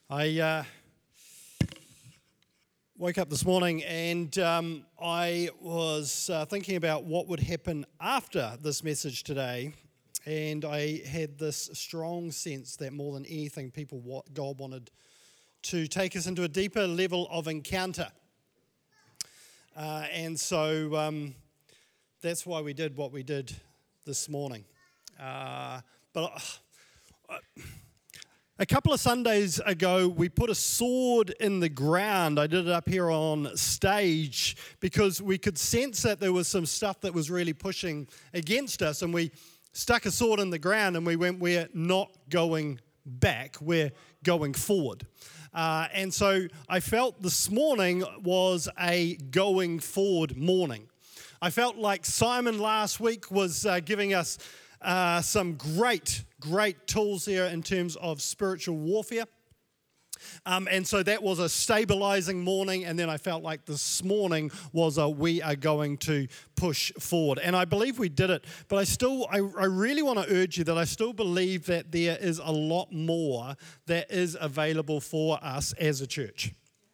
I woke up this morning and I was thinking about what would happen after this message today, and I had this strong sense that more than anything, God wanted to take us into a deeper level of encounter. And so that's why we did what we did this morning. A couple of Sundays ago, we put a sword in the ground. I did it up here on stage because we could sense that there was some stuff that was really pushing against us, and we stuck a sword in the ground and we went, we're not going back, we're going forward. And so I felt this morning was a going forward morning. I felt like Simon last week was giving us some great tools here in terms of spiritual warfare. And so that was a stabilizing morning, and then I felt like this morning was we are going to push forward. And I believe we did it, but I really want to urge you that I still believe that there is a lot more that is available for us as a church.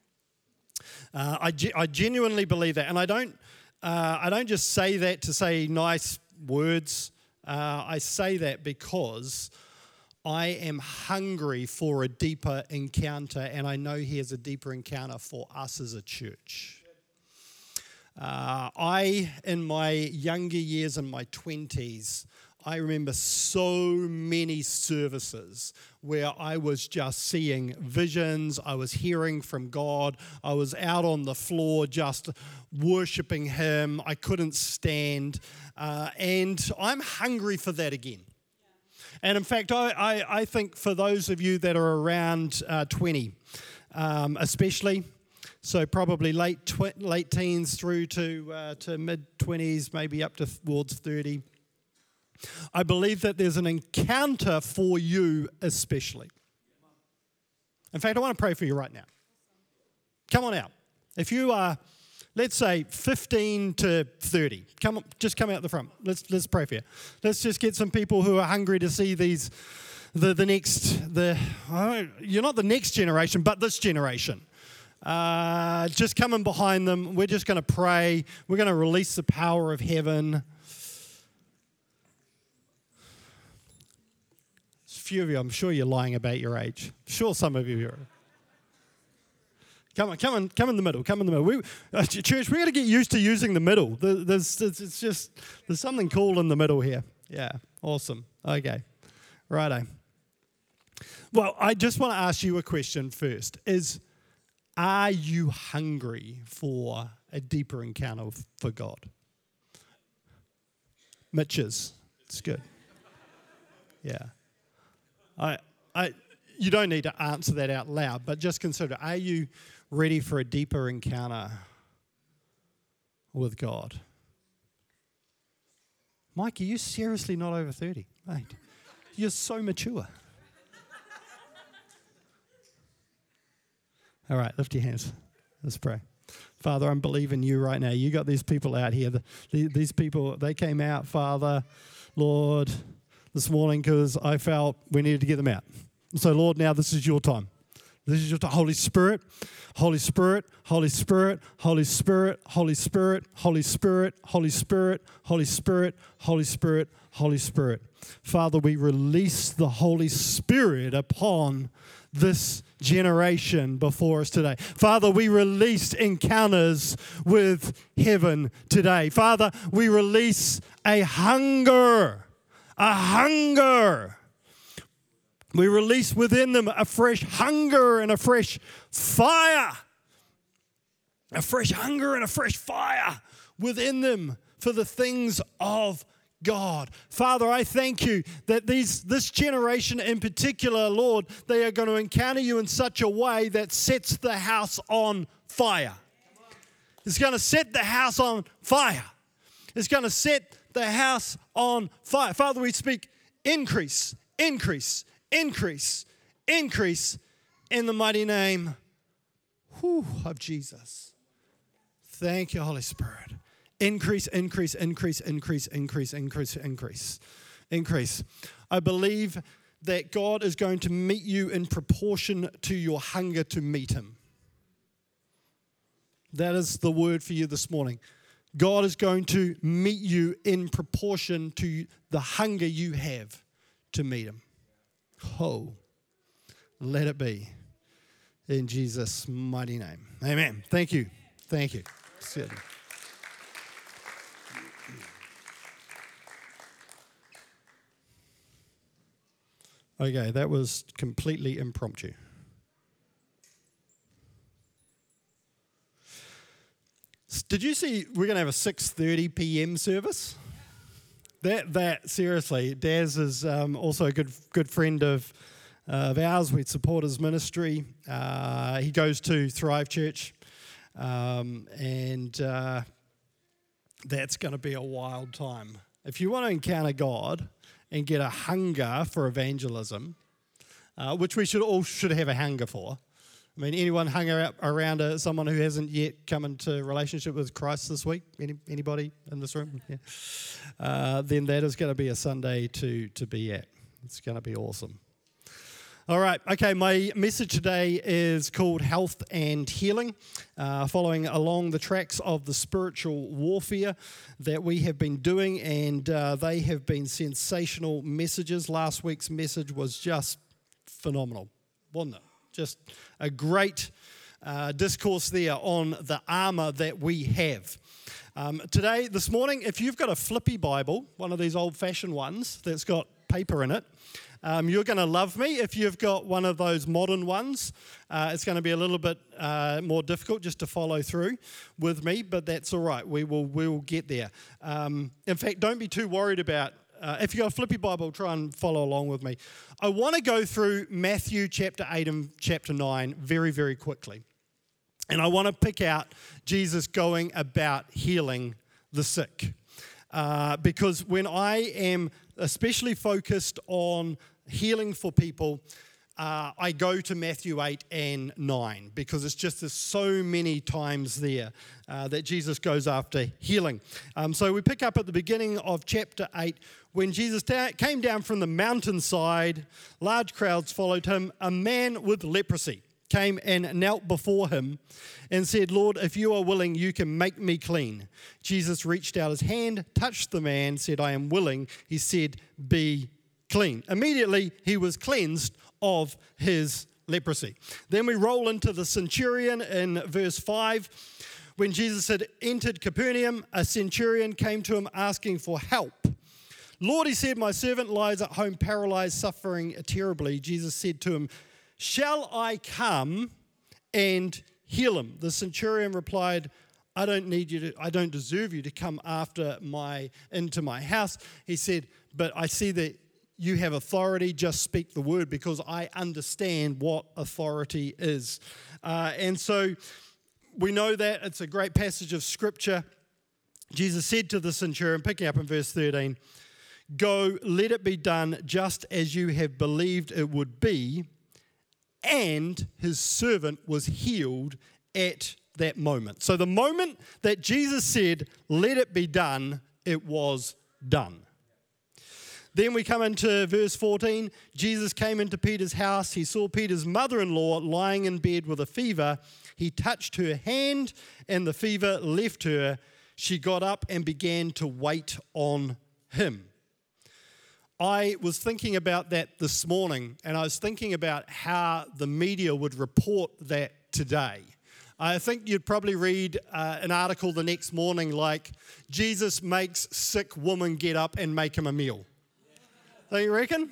I genuinely believe that, and I don't just say that to say nice words. I say that because I am hungry for a deeper encounter, and I know he has a deeper encounter for us as a church. In my younger years, in my 20s, I remember so many services where I was just seeing visions, I was hearing from God, I was out on the floor just worshiping him, I couldn't stand, and I'm hungry for that again. And in fact, I think for those of you that are around 20, especially, so probably late teens through to mid-20s, maybe up towards 30, I believe that there's an encounter for you especially. In fact, I want to pray for you right now. Come on out. If you are, let's say, 15 to 30, come out the front. Let's pray for you. Let's just get some people who are hungry to see you're not the next generation, but this generation. Just coming behind them. We're just going to pray. We're going to release the power of heaven. A few of you, I'm sure you're lying about your age. I'm sure some of you are. Come in the middle. Church, we're going to get used to using the middle. There's something cool in the middle here. Yeah, awesome. Okay, righto. Well, I just want to ask you a question first. Are you hungry for a deeper encounter for God? Mitch is. It's good. Yeah. You don't need to answer that out loud, but just consider, are you ready for a deeper encounter with God? Mike, are you seriously not over 30? Mate, you're so mature. All right, lift your hands. Let's pray. Father, I'm believing you right now. You got these people out here. These people, they came out, Father, Lord, this morning because I felt we needed to get them out. So, Lord, now this is your time. This is your time. Holy Spirit, Holy Spirit, Holy Spirit, Holy Spirit, Holy Spirit, Holy Spirit, Holy Spirit, Holy Spirit, Holy Spirit, Holy Spirit. Father, we release the Holy Spirit upon this generation before us today. Father, we release encounters with heaven today. Father, we release a hunger. We release within them a fresh hunger and a fresh fire. A fresh hunger and a fresh fire within them for the things of God. Father, I thank you that this generation in particular, Lord, they are going to encounter you in such a way that sets the house on fire. It's going to set the house on fire. It's going to set the house on fire. Father, we speak increase in the mighty name of Jesus. Thank you, Holy Spirit. Increase. I believe that God is going to meet you in proportion to your hunger to meet him. That is the word for you this morning. God is going to meet you in proportion to the hunger you have to meet him. Oh, let it be. In Jesus' mighty name. Amen. Thank you. Thank you. Sit. Okay, that was completely impromptu. Did you see we're going to have a 6:30 p.m. service? That seriously, Daz is also a good friend of ours. We support his ministry. He goes to Thrive Church, and that's going to be a wild time. If you want to encounter God and get a hunger for evangelism, which we should have a hunger for. I mean, anyone hung around someone who hasn't yet come into relationship with Christ this week? Anybody in this room? Yeah. Then that is going to be a Sunday to be at. It's going to be awesome. All right, okay, my message today is called Health and Healing, following along the tracks of the spiritual warfare that we have been doing, and they have been sensational messages. Last week's message was just phenomenal, wasn't it? Just a great discourse there on the armor that we have. This morning, if you've got a flippy Bible, one of these old-fashioned ones that's got paper in it, you're going to love me. If you've got one of those modern ones, it's going to be a little bit more difficult just to follow through with me, but that's all right. We will get there. In fact, don't be too worried about if you've got a flippy Bible, try and follow along with me. I want to go through Matthew chapter 8 and chapter 9 very, very quickly. And I want to pick out Jesus going about healing the sick. Because when I am especially focused on healing for people, I go to Matthew 8 and 9 because it's just there's so many times there that Jesus goes after healing. So we pick up at the beginning of chapter 8 when Jesus came down from the mountainside, large crowds followed him. A man with leprosy came and knelt before him and said, "Lord, if you are willing, you can make me clean." Jesus reached out his hand, touched the man, said, "I am willing." He said, "Be clean." Immediately, he was cleansed of his leprosy. Then we roll into the centurion in verse 5. When Jesus had entered Capernaum, a centurion came to him asking for help. "Lord," he said, "my servant lies at home paralyzed, suffering terribly." Jesus said to him, "Shall I come and heal him?" The centurion replied, I don't deserve you to come into my house." He said, "But I see that you have authority, just speak the word," because I understand what authority is. And so we know that it's a great passage of scripture. Jesus said to the centurion, picking up in verse 13, "Go, let it be done just as you have believed it would be." And his servant was healed at that moment. So the moment that Jesus said, "Let it be done," it was done. Then we come into verse 14. Jesus came into Peter's house. He saw Peter's mother-in-law lying in bed with a fever. He touched her hand, and the fever left her. She got up and began to wait on him. I was thinking about that this morning, and I was thinking about how the media would report that today. I think you'd probably read an article the next morning like, "Jesus makes sick woman get up and make him a meal." Don't you reckon?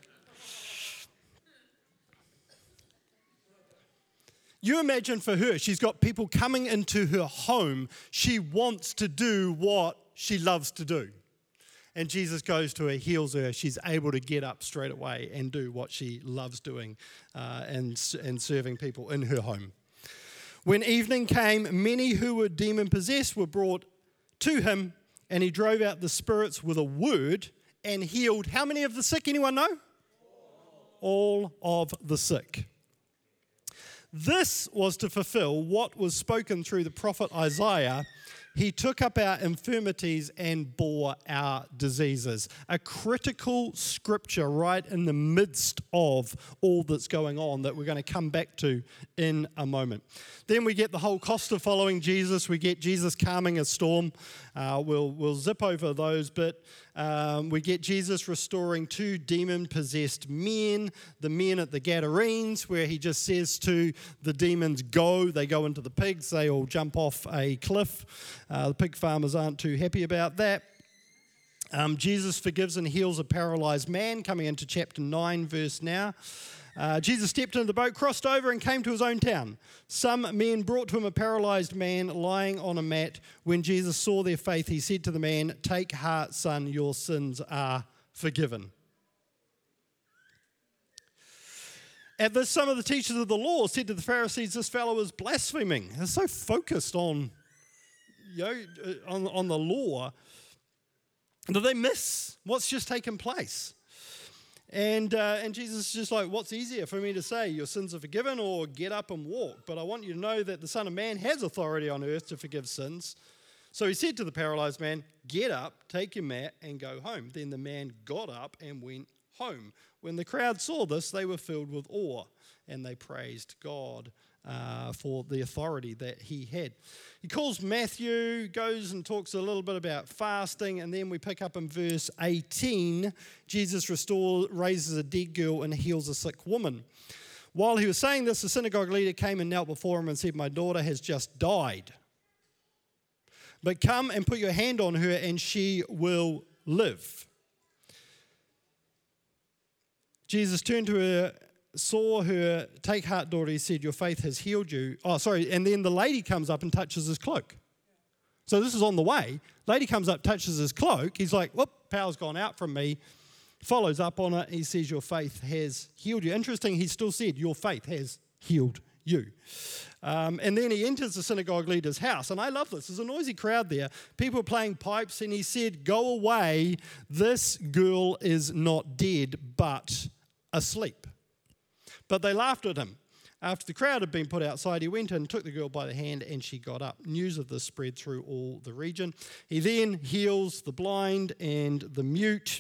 You imagine for her, she's got people coming into her home. She wants to do what she loves to do. And Jesus goes to her, heals her. She's able to get up straight away and do what she loves doing and serving people in her home. When evening came, many who were demon-possessed were brought to him, and he drove out the spirits with a word and healed how many of the sick? Anyone know? All of the sick. This was to fulfill what was spoken through the prophet Isaiah. He took up our infirmities and bore our diseases. A critical scripture right in the midst of all that's going on that we're going to come back to in a moment. Then we get the whole cost of following Jesus. We get Jesus calming a storm. We'll zip over those, but we get Jesus restoring 2 demon-possessed men, the men at the Gadarenes, where he just says to the demons, go. They go into the pigs. They all jump off a cliff. The pig farmers aren't too happy about that. Jesus forgives and heals a paralyzed man, coming into chapter 9, verse now. Jesus stepped into the boat, crossed over, and came to his own town. Some men brought to him a paralyzed man lying on a mat. When Jesus saw their faith, he said to the man, take heart, son, your sins are forgiven. At this, some of the teachers of the law said to the Pharisees, this fellow is blaspheming. They're so focused on the law. Did they miss what's just taken place? And Jesus is just like, what's easier for me to say, your sins are forgiven, or get up and walk? But I want you to know that the Son of Man has authority on earth to forgive sins. So he said to the paralyzed man, get up, take your mat, and go home. Then the man got up and went home. When the crowd saw this, they were filled with awe, and they praised God for the authority that he had. He calls Matthew, goes and talks a little bit about fasting, and then we pick up in verse 18, Jesus raises a dead girl and heals a sick woman. While he was saying this, the synagogue leader came and knelt before him and said, my daughter has just died, but come and put your hand on her and she will live. Jesus turned to her, saw her, take heart, daughter, he said, your faith has healed you. And then the lady comes up and touches his cloak. So this is on the way. Lady comes up, touches his cloak. He's like, whoop, power's gone out from me. Follows up on it. He says, your faith has healed you. Interesting, he still said, your faith has healed you. And then he enters the synagogue leader's house. And I love this. There's a noisy crowd there. People playing pipes. And he said, go away. This girl is not dead, but asleep. But they laughed at him. After the crowd had been put outside, he went in, took the girl by the hand, and she got up. News of this spread through all the region. He then heals the blind and the mute.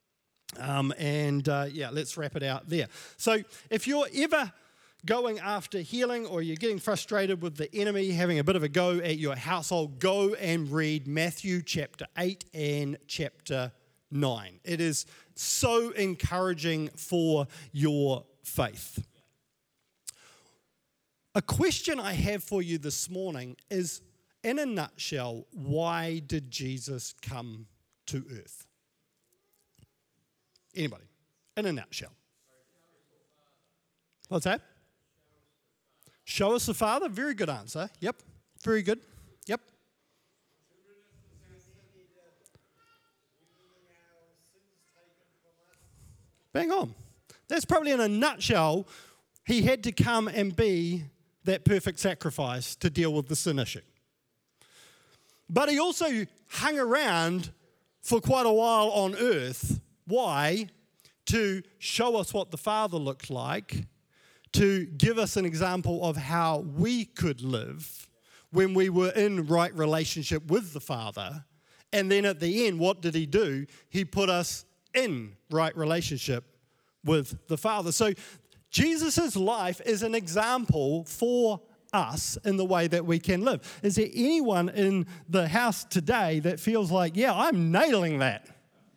Let's wrap it out there. So if you're ever going after healing, or you're getting frustrated with the enemy having a bit of a go at your household, go and read Matthew chapter 8 and chapter 9. It is so encouraging for your faith. A question I have for you this morning is, in a nutshell, why did Jesus come to earth? Anybody? In a nutshell. What's that? Show us the Father. Very good answer. Yep. Very good. Yep. Bang on. That's probably in a nutshell. He had to come and be that perfect sacrifice to deal with the sin issue. But he also hung around for quite a while on earth. Why? To show us what the Father looked like, to give us an example of how we could live when we were in right relationship with the Father. And then at the end, what did he do? He put us in right relationship with the Father. So Jesus' life is an example for us in the way that we can live. Is there anyone in the house today that feels like, yeah, I'm nailing that?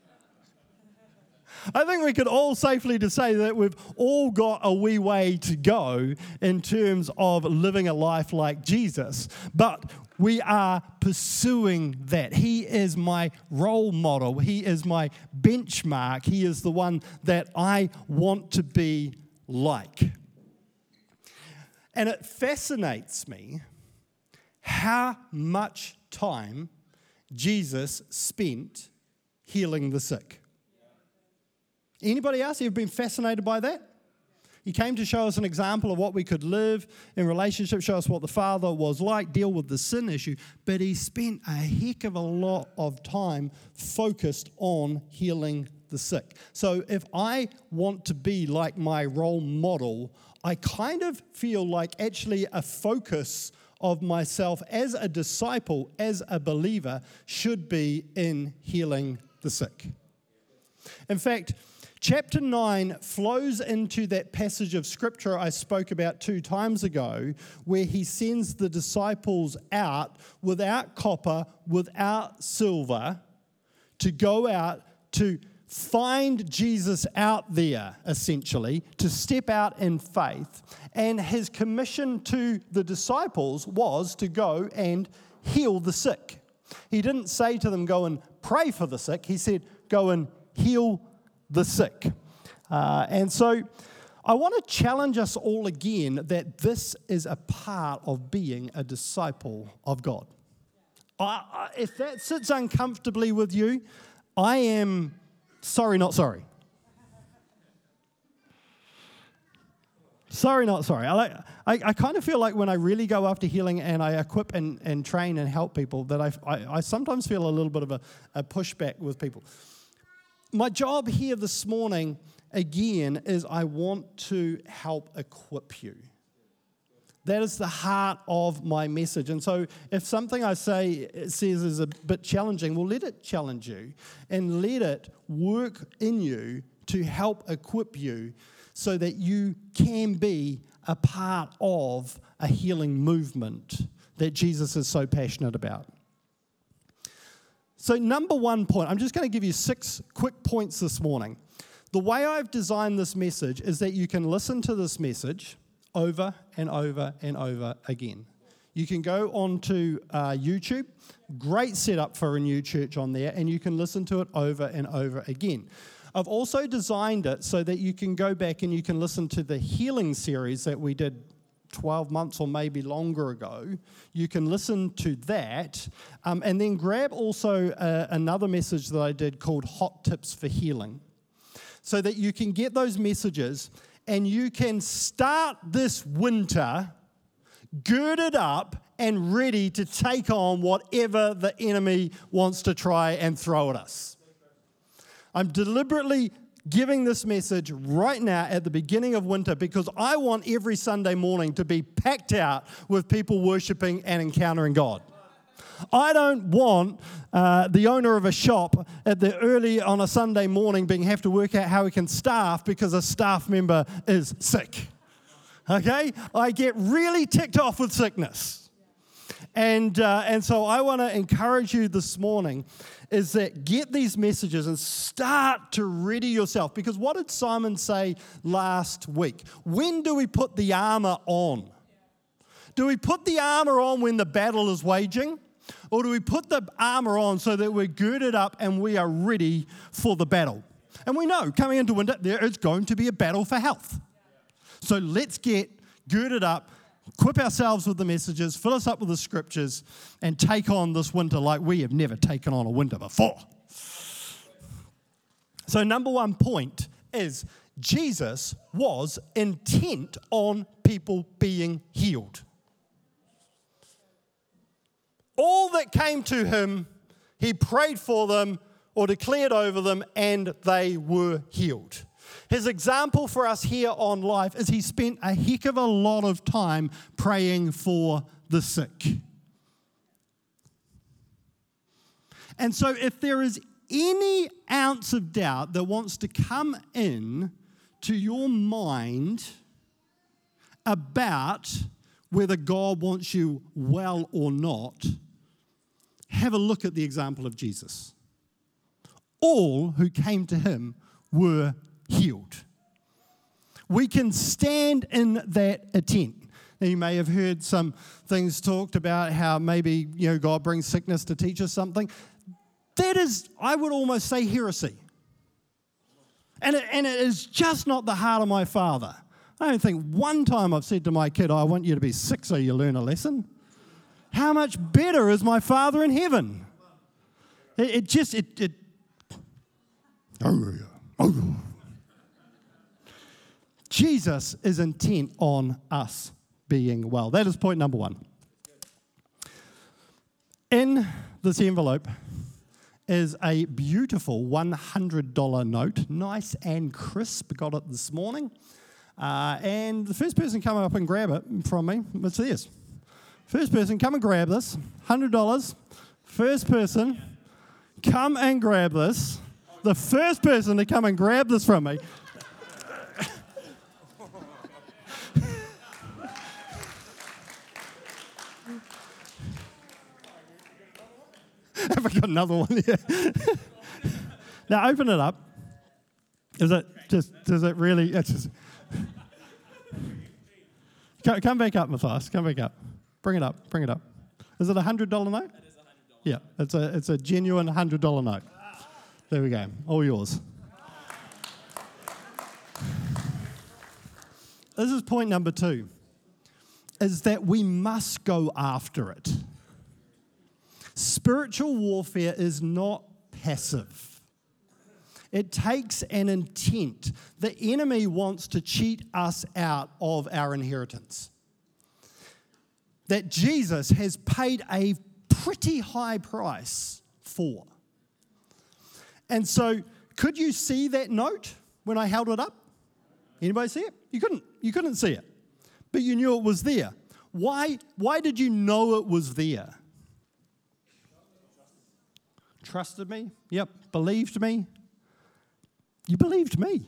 I think we could all safely to say that we've all got a wee way to go in terms of living a life like Jesus. But we are pursuing that. He is my role model. He is my benchmark. He is the one that I want to be like. And it fascinates me how much time Jesus spent healing the sick. Anybody else ever been fascinated by that? He came to show us an example of what we could live in relationship, show us what the Father was like, deal with the sin issue, but he spent a heck of a lot of time focused on healing the sick. So if I want to be like my role model, I kind of feel like actually a focus of myself as a disciple, as a believer, should be in healing the sick. In fact, chapter 9 flows into that passage of scripture I spoke about 2 times ago, where he sends the disciples out without copper, without silver, to go out to find Jesus out there, essentially, to step out in faith. And his commission to the disciples was to go and heal the sick. He didn't say to them, go and pray for the sick. He said, go and heal the sick. And so I want to challenge us all again that this is a part of being a disciple of God. If that sits uncomfortably with you, I am sorry, not sorry. Sorry, not sorry. I kind of feel like when I really go after healing and I equip and train and help people, that I sometimes feel a little bit of a pushback with people. My job here this morning, again, is I want to help equip you. That is the heart of my message. And so if something I say says is a bit challenging, well, let it challenge you and let it work in you to help equip you so that you can be a part of a healing movement that Jesus is so passionate about. So number 1 point, I'm just going to give you 6 quick points this morning. The way I've designed this message is that you can listen to this message over and over and over again. You can go onto YouTube, great setup for a new church on there, and you can listen to it over and over again. I've also designed it so that you can go back and you can listen to the healing series that we did 12 months or maybe longer ago. You can listen to that and then grab also another message that I did called Hot Tips for Healing, so that you can get those messages and you can start this winter girded up and ready to take on whatever the enemy wants to try and throw at us. I'm deliberately giving this message right now at the beginning of winter because I want every Sunday morning to be packed out with people worshiping and encountering God. I don't want the owner of a shop at the early on a Sunday morning have to work out how he can staff because a staff member is sick. Okay? I get really ticked off with sickness. And so I want to encourage you this morning is that get these messages and start to ready yourself. Because what did Simon say last week? When do we put the armor on? Do we put the armor on when the battle is waging? Or do we put the armor on so that we're girded up and we are ready for the battle? And we know coming into winter, there is going to be a battle for health. So let's get girded up, equip ourselves with the messages, fill us up with the scriptures, and take on this winter like we have never taken on a winter before. So number 1 point is Jesus was intent on people being healed. All that came to him, he prayed for them or declared over them, and they were healed. His example for us here on Life is he spent a heck of a lot of time praying for the sick. And so if there is any ounce of doubt that wants to come in to your mind about whether God wants you well or not, have a look at the example of Jesus. All who came to him were healed. We can stand in that intent. Now, you may have heard some things talked about how maybe, God brings sickness to teach us something. That is, I would almost say, heresy. And it is just not the heart of my Father. I don't think one time I've said to my kid, I want you to be sick so you learn a lesson. How much better is my Father in heaven? Jesus is intent on us being well. That is point number 1. In this envelope is a beautiful $100 note, nice and crisp. Got it this morning. And the first person come up and grab it from me, it's theirs. First person, come and grab this. $100. First person, come and grab this. The first person to come and grab this from me. Have I got another one here? Now open it up. Does it really? It's just, come back up, Matthias. Come back up. Bring it up. Is it a $100 note? It is $100. Yeah, it's a genuine $100 note. There we go. All yours. This is point number 2, is that we must go after it. Spiritual warfare is not passive. It takes an intent. The enemy wants to cheat us out of our inheritance that Jesus has paid a pretty high price for. And so, could you see that note when I held it up? Anybody see it? You couldn't see it, but you knew it was there. Why did you know it was there? Trusted me? Yep. Believed me? You believed me.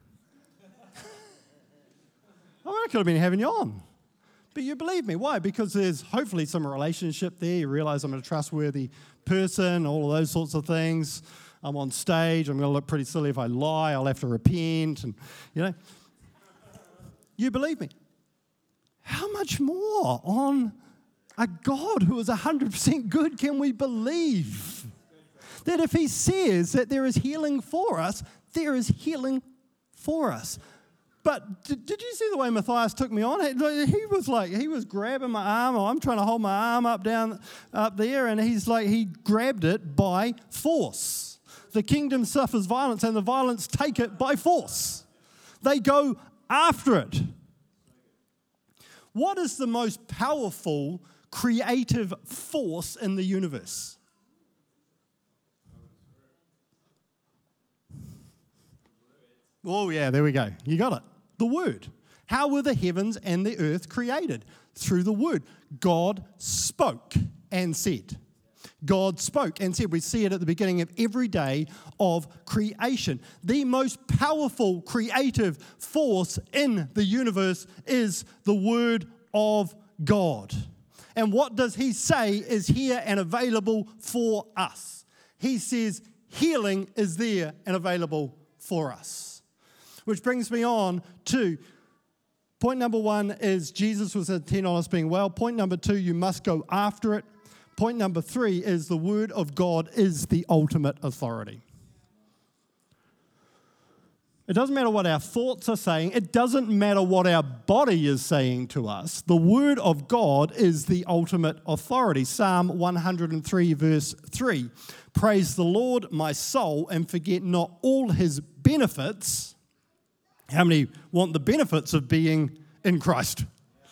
I could have been having you on. But you believe me. Why? Because there's hopefully some relationship there. You realize I'm a trustworthy person, all of those sorts of things. I'm on stage. I'm going to look pretty silly if I lie. I'll have to repent. And, you believe me. How much more on a God who is 100% good can we believe? That if he says that there is healing for us, there is healing for us. But did you see the way Matthias took me on? He was grabbing my arm, or I'm trying to hold my arm up there, and he grabbed it by force. The kingdom suffers violence, and the violence take it by force. They go after it. What is the most powerful creative force in the universe? Oh, yeah, there we go. You got it. The Word. How were the heavens and the earth created? Through the Word. God spoke and said. God spoke and said. We see it at the beginning of every day of creation. The most powerful creative force in the universe is the Word of God. And what does he say is here and available for us? He says healing is there and available for us. Which brings me on to point number 1 is Jesus was intent on us being well. Point number 2, you must go after it. Point number 3 is the Word of God is the ultimate authority. It doesn't matter what our thoughts are saying. It doesn't matter what our body is saying to us. The Word of God is the ultimate authority. Psalm 103 verse 3. Praise the Lord, my soul, and forget not all his benefits. How many want the benefits of being in Christ?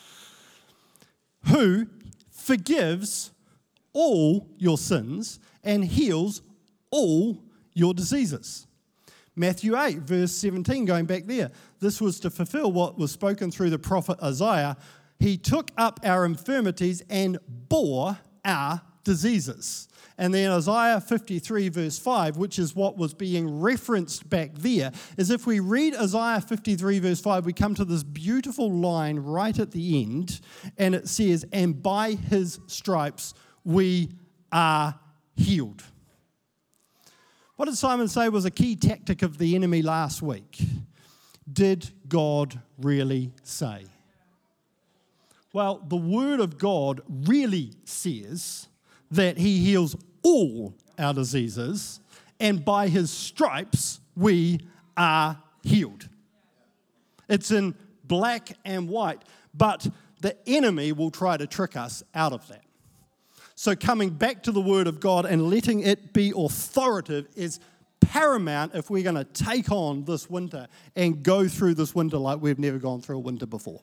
Who forgives all your sins and heals all your diseases. Matthew 8, verse 17, going back there. This was to fulfill what was spoken through the prophet Isaiah. He took up our infirmities and bore our diseases. And then Isaiah 53 verse 5, which is what was being referenced back there, is if we read Isaiah 53 verse 5, we come to this beautiful line right at the end, and it says, and by his stripes we are healed. What did Simon say was a key tactic of the enemy last week? Did God really say? Well, the Word of God really says that he heals all our diseases, and by his stripes we are healed. It's in black and white, but the enemy will try to trick us out of that. So coming back to the Word of God and letting it be authoritative is paramount if we're going to take on this winter and go through this winter like we've never gone through a winter before.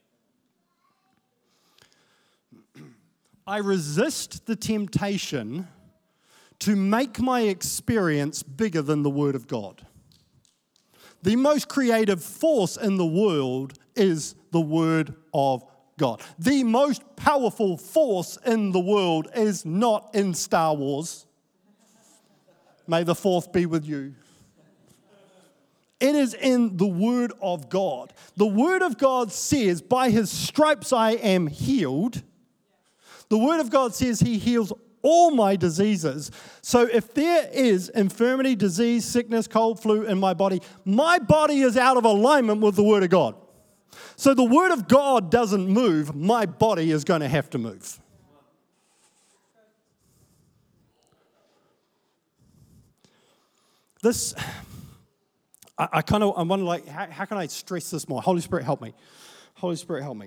I resist the temptation to make my experience bigger than the Word of God. The most creative force in the world is the Word of God. The most powerful force in the world is not in Star Wars. May the fourth be with you. It is in the Word of God. The Word of God says, by His stripes I am healed. The Word of God says He heals all my diseases. So if there is infirmity, disease, sickness, cold, flu in my body is out of alignment with the Word of God. So the Word of God doesn't move, my body is going to have to move. This, I wonder, like, how can I stress this more? Holy Spirit, help me. Holy Spirit, help me.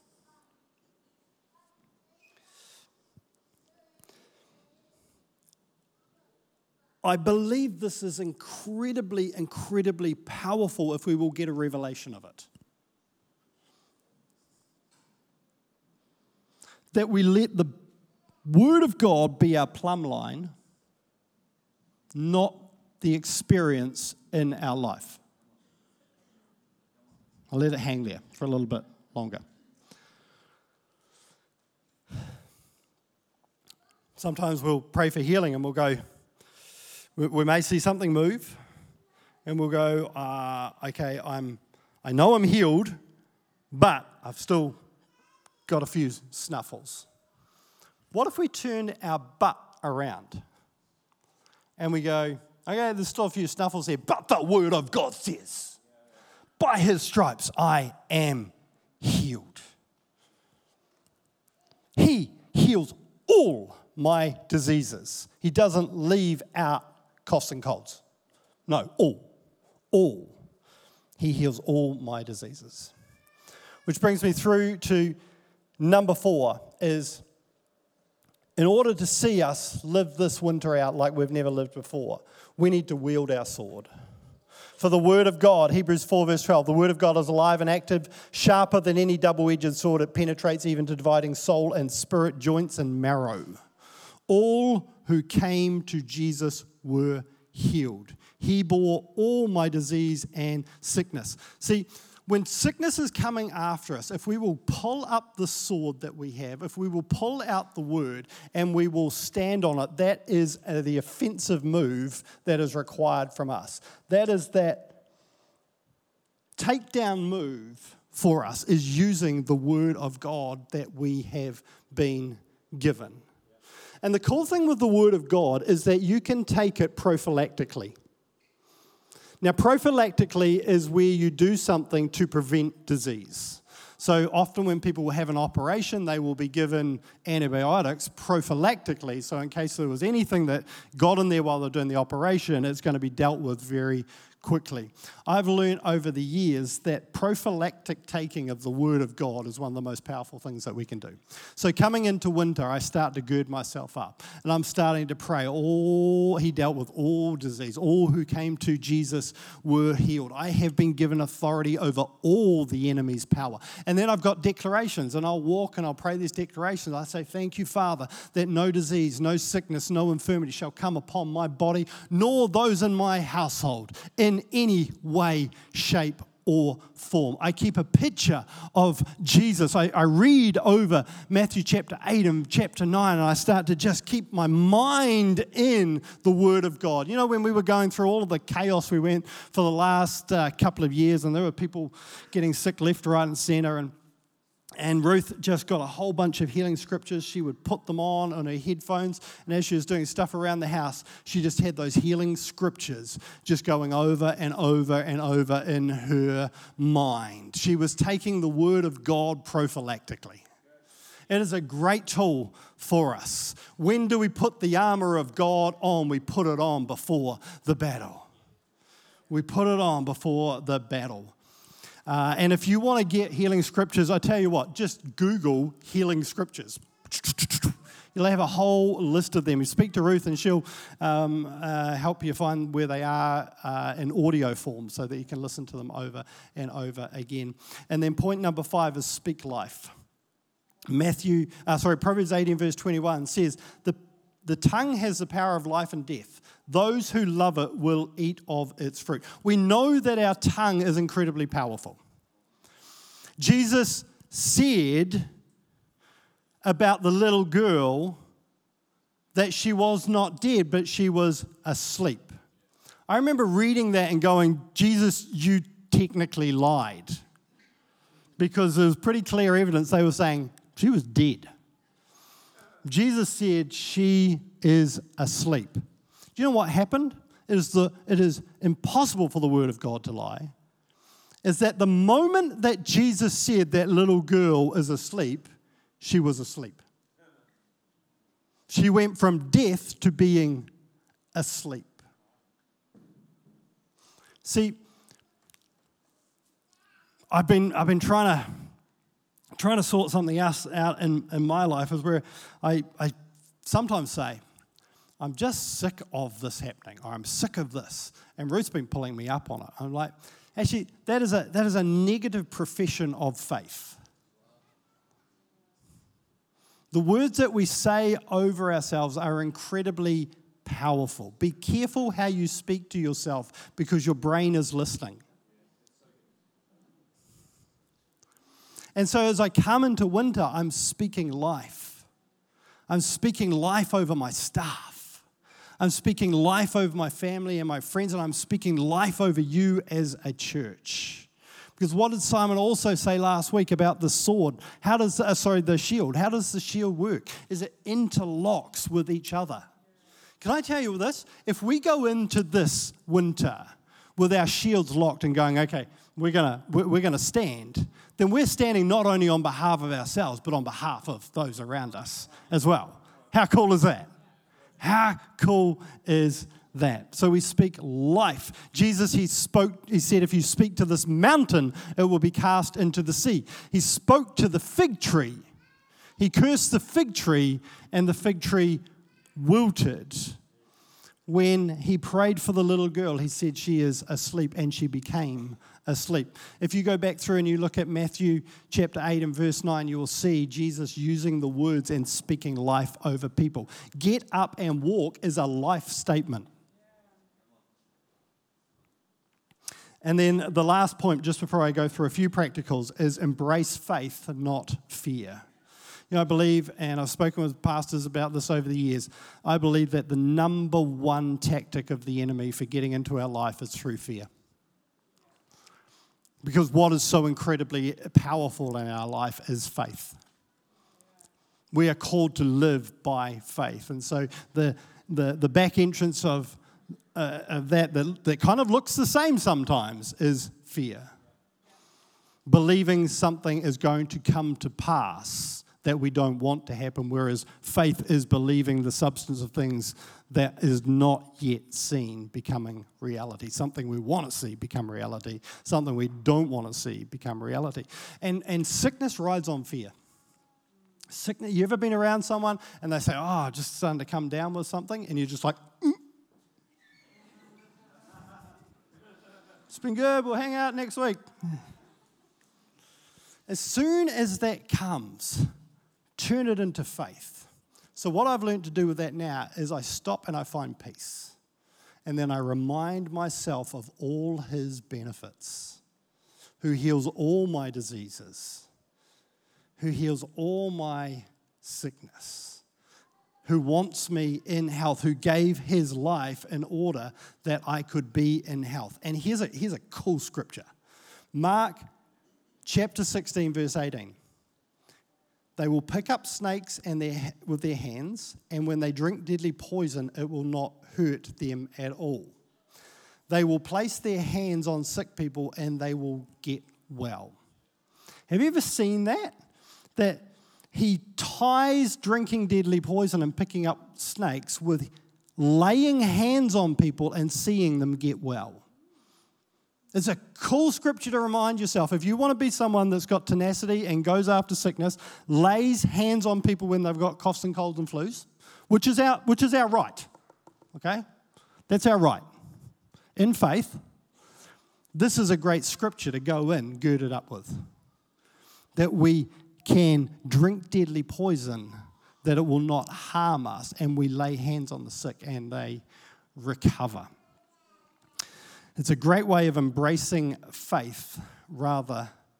I believe this is incredibly, incredibly powerful if we will get a revelation of it. That we let the Word of God be our plumb line, not the experience in our life. I'll let it hang there for a little bit longer. Sometimes we'll pray for healing and we'll go, we may see something move and we'll go, okay, I know I'm healed, but I've still got a few snuffles. What if we turn our butt around and we go, okay, there's still a few snuffles here, but the Word of God says, by His stripes I am healed. He heals all my diseases. He doesn't leave out coughs and colds. No, all. He heals all my diseases. Which brings me through to number 4 is, in order to see us live this winter out like we've never lived before, we need to wield our sword. For the Word of God, Hebrews 4 verse 12, the Word of God is alive and active, sharper than any double-edged sword. It penetrates even to dividing soul and spirit, joints and marrow. All who came to Jesus were healed. He bore all my disease and sickness. See, when sickness is coming after us, if we will pull up the sword that we have, if we will pull out the Word and we will stand on it, that is the offensive move that is required from us. That is that takedown move for us, is using the Word of God that we have been given. And the cool thing with the Word of God is that you can take it prophylactically. Now, prophylactically is where you do something to prevent disease. So often when people have an operation, they will be given antibiotics prophylactically. So in case there was anything that got in there while they're doing the operation, it's going to be dealt with very quickly. I've learned over the years that prophylactic taking of the Word of God is one of the most powerful things that we can do. So coming into winter, I start to gird myself up, and I'm starting to pray. He dealt with all disease. All who came to Jesus were healed. I have been given authority over all the enemy's power. And then I've got declarations, and I'll walk and I'll pray these declarations. I say, thank you, Father, that no disease, no sickness, no infirmity shall come upon my body, nor those in my household, in any way, shape, or form. I keep a picture of Jesus. I read over Matthew chapter 8 and chapter 9, and I start to just keep my mind in the Word of God. You know, when we were going through all of the chaos we went for the last couple of years, and there were people getting sick left, right, and center, and Ruth just got a whole bunch of healing scriptures. She would put them on her headphones, and as she was doing stuff around the house, she just had those healing scriptures just going over and over and over in her mind. She was taking the Word of God prophylactically. It is a great tool for us. When do we put the armor of God on? We put it on before the battle. We put it on before the battle. And if you want to get healing scriptures, I tell you what, just Google healing scriptures. You'll have a whole list of them. You speak to Ruth and she'll help you find where they are in audio form so that you can listen to them over and over again. And then point number 5 is speak life. Proverbs 18 verse 21 says, the tongue has the power of life and death. Those who love it will eat of its fruit. We know that our tongue is incredibly powerful. Jesus said about the little girl that she was not dead, but she was asleep. I remember reading that and going, Jesus, you technically lied. Because there was pretty clear evidence they were saying she was dead. Jesus said she is asleep. Do you know what happened? It is impossible for the word of God to lie. Is that the moment that Jesus said that little girl is asleep, she was asleep. She went from death to being asleep. See, I've been trying to sort something else out in my life, is where I sometimes say, I'm just sick of this happening, or I'm sick of this. And Ruth's been pulling me up on it. I'm like, actually, that is a negative profession of faith. The words that we say over ourselves are incredibly powerful. Be careful how you speak to yourself, because your brain is listening. And so as I come into winter, I'm speaking life. I'm speaking life over my staff. I'm speaking life over my family and my friends, and I'm speaking life over you as a church. Because what did Simon also say last week about the sword? The shield. How does the shield work? Is it interlocks with each other? Can I tell you this? If we go into this winter with our shields locked and going, okay, we're gonna stand, then we're standing not only on behalf of ourselves, but on behalf of those around us as well. How cool is that? How cool is that? So we speak life. Jesus, he said, if you speak to this mountain, it will be cast into the sea. He spoke to the fig tree. He cursed the fig tree, and the fig tree wilted. When he prayed for the little girl, he said she is asleep, and she became asleep. If you go back through and you look at Matthew chapter 8 and verse 9, you will see Jesus using the words and speaking life over people. Get up and walk is a life statement. And then the last point, just before I go through a few practicals, is embrace faith, not fear. You know, I believe, and I've spoken with pastors about this over the years, I believe that the number one tactic of the enemy for getting into our life is through fear. Because what is so incredibly powerful in our life is faith. We are called to live by faith. And so the back entrance of that kind of looks the same sometimes is fear. Believing something is going to come to pass that we don't want to happen, whereas faith is believing the substance of things that is not yet seen becoming reality. Something we want to see become reality. Something we don't want to see become reality. And sickness rides on fear. Sickness. You ever been around someone and they say, oh, just starting to come down with something, and you're just like, It's been good, we'll hang out next week. As soon as that comes, turn it into faith. So what I've learned to do with that now is I stop and I find peace. And then I remind myself of all his benefits, who heals all my diseases, who heals all my sickness, who wants me in health, who gave his life in order that I could be in health. And here's a cool scripture. Mark chapter 16, verse 18. They will pick up snakes with their hands, and when they drink deadly poison, it will not hurt them at all. They will place their hands on sick people, and they will get well. Have you ever seen that? That he ties drinking deadly poison and picking up snakes with laying hands on people and seeing them get well. It's a cool scripture to remind yourself. If you want to be someone that's got tenacity and goes after sickness, lays hands on people when they've got coughs and colds and flus, which is our right. Okay? That's our right. In faith, this is a great scripture to go in, girded up with. That we can drink deadly poison, that it will not harm us, and we lay hands on the sick and they recover. It's a great way of embracing faith rather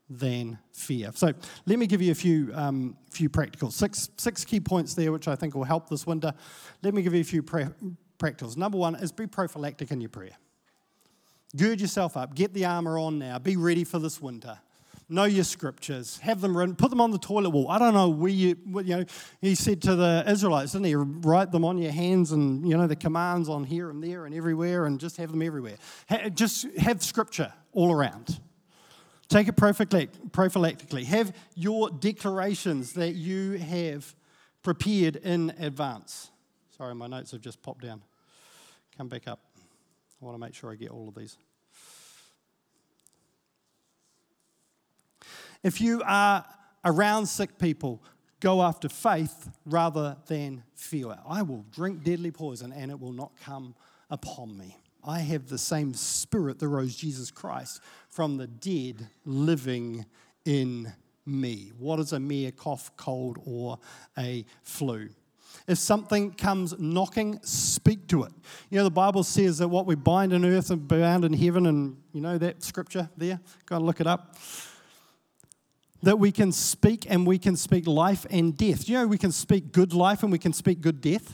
than fear. So let me give you a few practicals. Six key points there, which I think will help this winter. Let me give you a few practicals. Number one is be prophylactic in your prayer. Gird yourself up. Get the armor on now. Be ready for this winter. Know your scriptures. Have them written. Put them on the toilet wall. I don't know where he said to the Israelites, didn't he? Write them on your hands and, the commands on here and there and everywhere, and just have them everywhere. Just have scripture all around. Take it prophylactically. Have your declarations that you have prepared in advance. Sorry, my notes have just popped down. Come back up. I want to make sure I get all of these. If you are around sick people, go after faith rather than fear. I will drink deadly poison and it will not come upon me. I have the same spirit that rose Jesus Christ from the dead living in me. What is a mere cough, cold, or a flu? If something comes knocking, speak to it. The Bible says that what we bind on earth and bound in heaven, and that scripture there, go and look it up. That we can speak, and we can speak life and death. We can speak good life and we can speak good death.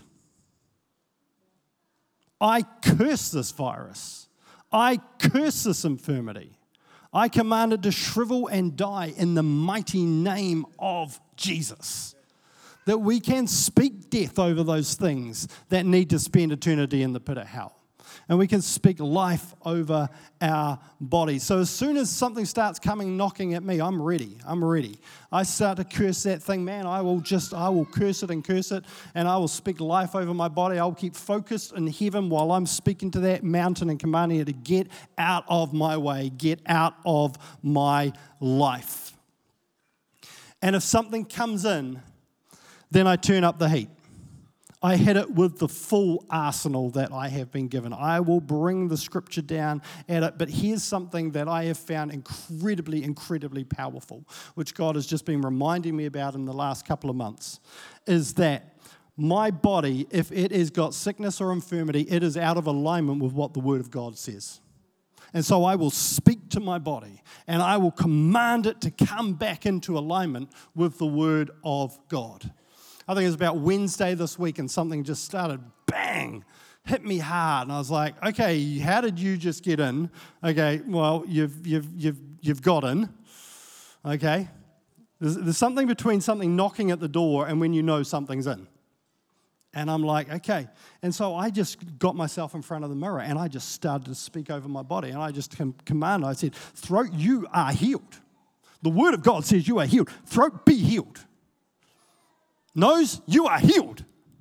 I curse this virus. I curse this infirmity. I command it to shrivel and die in the mighty name of Jesus. That we can speak death over those things that need to spend eternity in the pit of hell. And we can speak life over our bodies. So as soon as something starts coming knocking at me, I'm ready. I start to curse that thing, man. I will curse it, and I will speak life over my body. I'll keep focused in heaven while I'm speaking to that mountain and commanding it to get out of my way, get out of my life. And if something comes in, then I turn up the heat. I hit it with the full arsenal that I have been given. I will bring the scripture down at it. But here's something that I have found incredibly, incredibly powerful, which God has just been reminding me about in the last couple of months, is that my body, if it has got sickness or infirmity, it is out of alignment with what the Word of God says. And so I will speak to my body, and I will command it to come back into alignment with the Word of God. I think it was about Wednesday this week, and something just started, bang, hit me hard. And I was like, okay, how did you just get in? Okay, well, you've got in. Okay? There's something between something knocking at the door and when you know something's in. And I'm like, okay. And so I just got myself in front of the mirror, and I just started to speak over my body. And I just commanded, I said, throat, you are healed. The Word of God says you are healed. Throat, be healed. Nose, you are healed.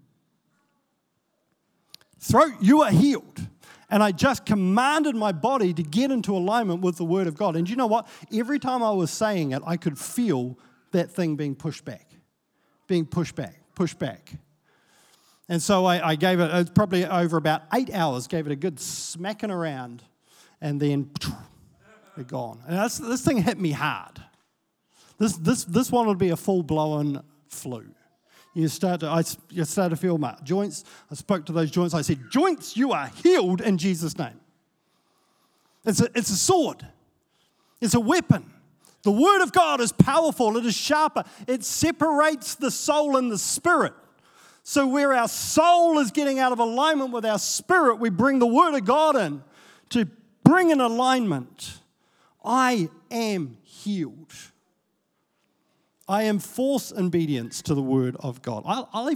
Throat, you are healed. And I just commanded my body to get into alignment with the Word of God. And you know what? Every time I was saying it, I could feel that thing being pushed back. And so I gave it probably over about 8 hours, gave it a good smacking around, and then they're gone. And this thing hit me hard. This one would be a full-blown flu. I started to feel my joints. I spoke to those joints. I said, joints, you are healed in Jesus' name. It's a sword. It's a weapon. The Word of God is powerful. It is sharper. It separates the soul and the spirit. So where our soul is getting out of alignment with our spirit, we bring the Word of God in to bring in alignment. I am healed. I am forced obedience to the Word of God. I'll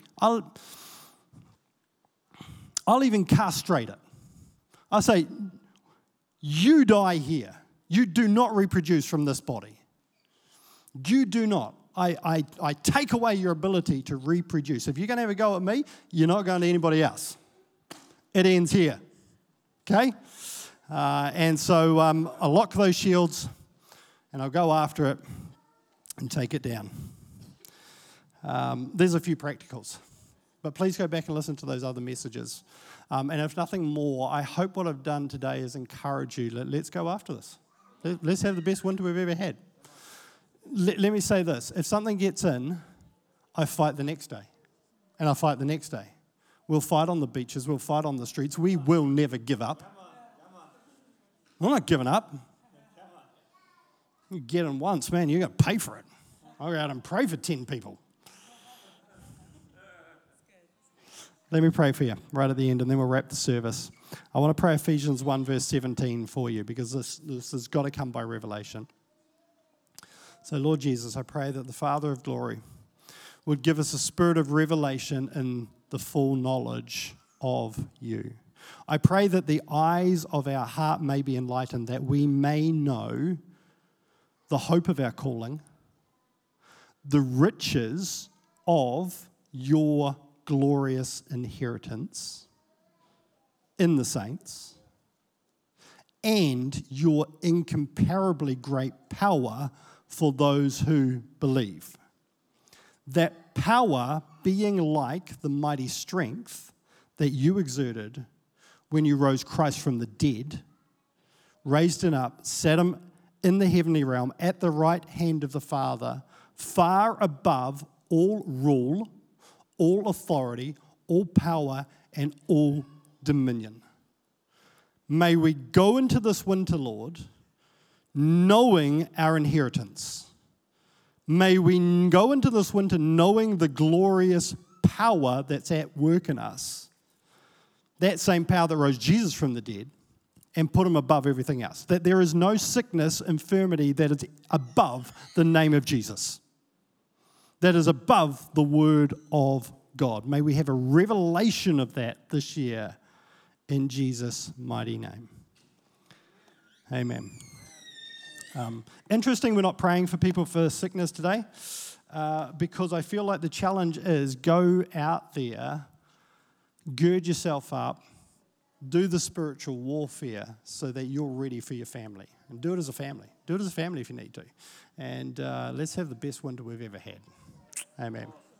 even castrate it. I say, you die here. You do not reproduce from this body. You do not. I take away your ability to reproduce. If you're going to have a go at me, you're not going to anybody else. It ends here. Okay? And so I'll lock those shields, and I'll go after it and take it down. There's a few practicals, but please go back and listen to those other messages. And if nothing more, I hope what I've done today is encourage you. Let's go after this. Let's have the best winter we've ever had. Let me say this. If something gets in, I fight the next day. And I fight the next day. We'll fight on the beaches. We'll fight on the streets. We will never give up. I'm not giving up. You get in once, man, you're going to pay for it. I'll go out and pray for 10 people. Let me pray for you right at the end, and then we'll wrap the service. I want to pray Ephesians 1, verse 17 for you, because this has got to come by revelation. So, Lord Jesus, I pray that the Father of glory would give us a spirit of revelation in the full knowledge of you. I pray that the eyes of our heart may be enlightened, that we may know the hope of our calling, the riches of your glorious inheritance in the saints, and your incomparably great power for those who believe. That power being like the mighty strength that you exerted when you rose Christ from the dead, raised him up, set him in the heavenly realm at the right hand of the Father, far above all rule, all authority, all power, and all dominion. May we go into this winter, Lord, knowing our inheritance. May we go into this winter knowing the glorious power that's at work in us. That same power that rose Jesus from the dead and put him above everything else. That there is no sickness, infirmity that is above the name of Jesus. That is above the word of God. May we have a revelation of that this year in Jesus' mighty name. Amen. Interesting we're not praying for people for sickness today because I feel like the challenge is go out there, gird yourself up, do the spiritual warfare so that you're ready for your family. And do it as a family. Do it as a family if you need to. And let's have the best winter we've ever had. Amen.